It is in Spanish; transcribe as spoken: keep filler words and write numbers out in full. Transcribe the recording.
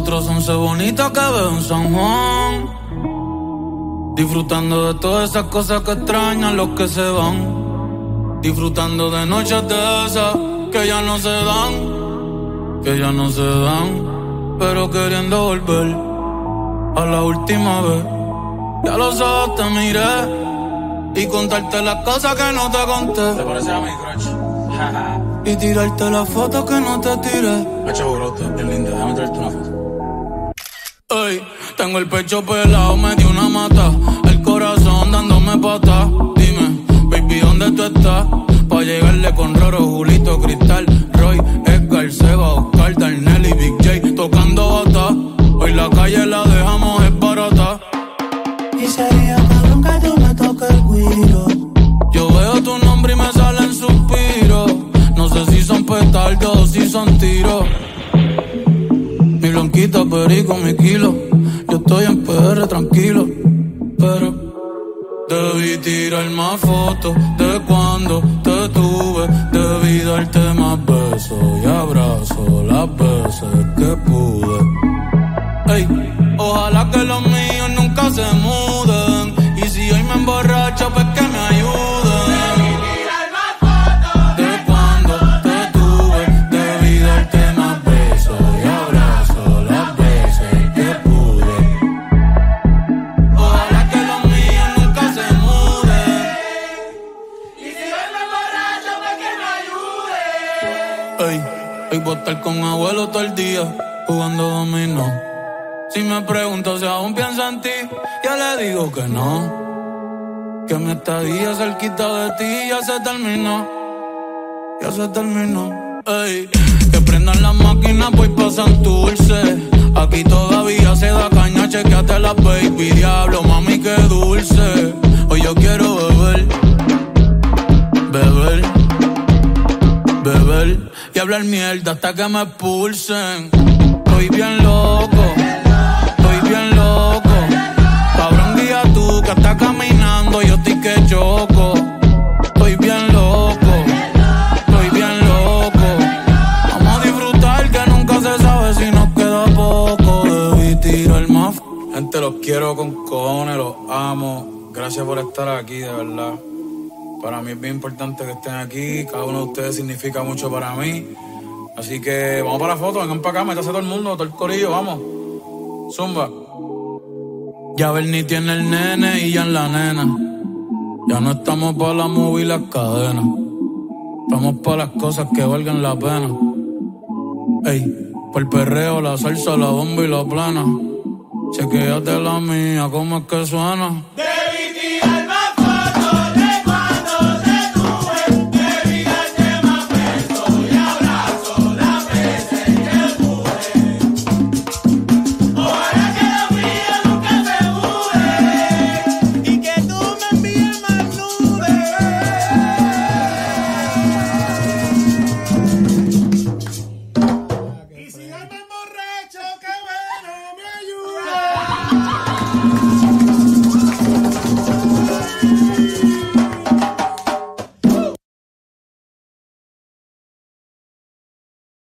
otros once bonitas que veo en San Juan. Disfrutando de todas esas cosas que extrañan los que se van. Disfrutando de noches de esas que ya no se dan, que ya no se dan, pero queriendo volver a la última vez. Ya los ojos te miré y contarte las cosas que no te conté. ¿Te parece a mi crush? Y tirarte las fotos que no te tiré. Hacha borote, bien linda, déjame traerte una foto. Ey, tengo el pecho pelado, me dio una mata. El corazón dándome patas. Dime, baby, ¿dónde tú estás? Pa' llegarle con Roro, Julito, Cristal, Roy, Edgar, Seba, Oscar, Darnell y Big J tocando bata. Hoy la calle la dejamos es barata. Y sería cabrón que tú me toques el guiro. Yo veo tu nombre y me salen suspiros. No sé si son petardos o si son tiros. Mi blanquita, perico, mi kilo. Yo estoy en P R tranquilo, pero debí tirar más fotos de cuando te tuve. Debí darte más besos y abrazos las veces que pude. Ey, ojalá que los míos nunca se muden. Y si hoy me emborracho, pues que me ayuden. Hoy voy a estar con abuelo todo el día jugando dominó. Si me pregunto si aún pienso en ti, ya le digo que no. Que mi estadía cerquita de ti ya se terminó. Ya se terminó. Ey, que prendan las máquinas, voy pa' Santurce. Aquí todavía se da caña, chequeate la baby. Diablo, mami, qué dulce. Hoy yo quiero beber, beber, beber y hablar mierda hasta que me expulsen. Estoy bien loco, estoy bien loco. Cabrón, guía tú que estás caminando, yo estoy que choco. Estoy bien loco, estoy bien loco. Vamos a disfrutar que nunca se sabe si nos queda poco. Debí tirar más. Gente, los quiero con cojones, los amo. Gracias por estar aquí, de verdad. Para mí es bien importante que estén aquí. Cada uno de ustedes significa mucho para mí. Así que vamos para la foto, vengan para acá, métase todo el mundo, todo el corillo, vamos. Zumba. Ya Bernie tiene el nene y ya en la nena. Ya no estamos para la movie y las cadenas. Estamos para las cosas que valgan la pena. Ey, por el perreo, la salsa, la bomba y la plana. Chequéate la mía, cómo es que suena. Debí tirar